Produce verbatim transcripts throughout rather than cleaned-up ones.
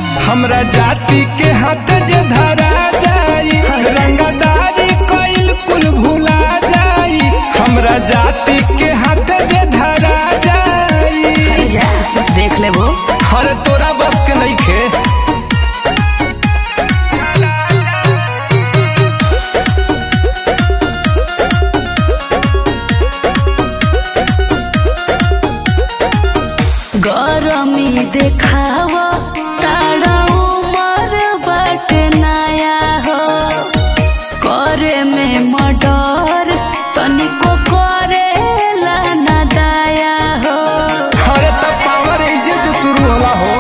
हमरा जाति के हाथ जे धरा जाई, रंगदारी कइल कुल भुला जाई, हमरा जाति के हाथ जे धरा जाई। देख ले वो हर तोरा बस के नइखे। गरमी देखावा तारा उमर बाट नया हो, करे में मर्डर तनिको करेला ना दया हो। अरे त पावर एजे से शुरू होला हो,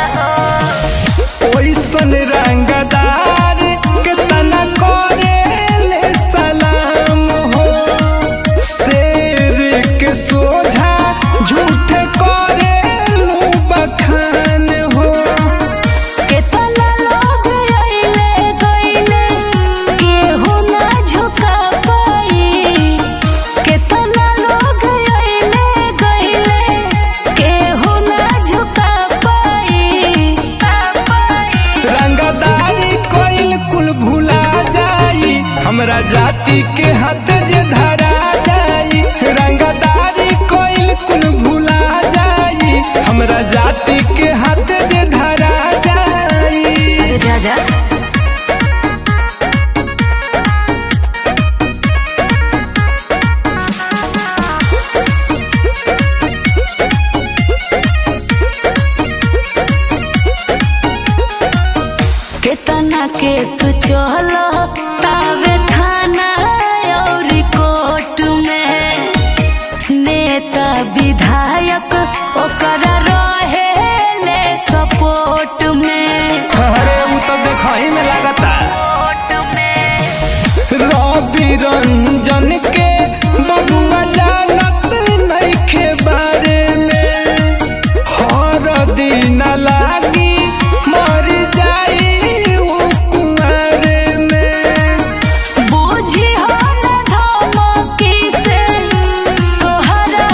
ओइसन रंगदार के तना करेले सलाम हो, शेर के सोझा झूठे करे बखान हो। केतना लोग आइले गइले केहू ना झुका पाई, केतना लोग आइले गइले केहू ना झुका पाई। रंगदारी कइल कुल भुला जाई, हमरा जाति के हाथ जे धरा जाई, रंगदारी कइल कुल भुला जाई, हमरा जाति के हाथ जे धरा जाई। अरे जा जा केतना केस चल तावे थाना और कोर्ट में, नेता विधायक ओकरा रहेले सपोर्ट में। अरे उ तो देखई में लागता रवि रंजन के बबुआ जानत नइखे बारे में, हर दिन लागी मर जाई उ कुंवारे में। बूझी हो ना धमकी से तोहरा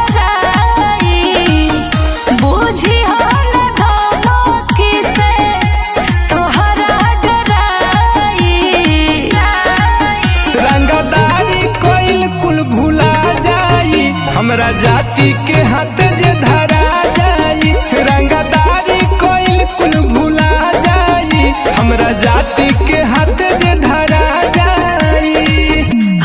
डराई, बूझी हो ना धमकी से तोहरा डराई। रंगदारी कइल कुल भुला जाई, हमरा जाति के हाथ जे धरा